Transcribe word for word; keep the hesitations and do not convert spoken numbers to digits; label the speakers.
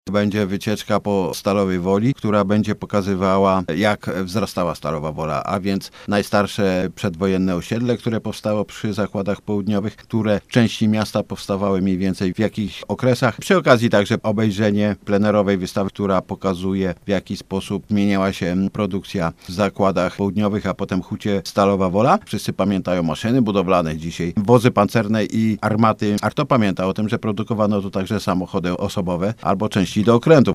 Speaker 1: Będzie wycieczka po Stalowej Woli, która będzie pokazywała, jak wzrastała Stalowa Wola, a więc najstarsze przedwojenne osiedle, które powstało przy zakładach południowych, które w części miasta powstawały mniej więcej w jakich okresach. Przy okazji także obejrzenie plenerowej wystawy, która pokazuje, w jaki sposób zmieniała się produkcja w zakładach południowych, a potem hucie Stalowa Wola. Wszyscy pamiętają maszyny budowlane dzisiaj, wozy pancerne i armaty. A kto pamięta o tym, że produkowano tu także samochody osobowe albo części do okrętów.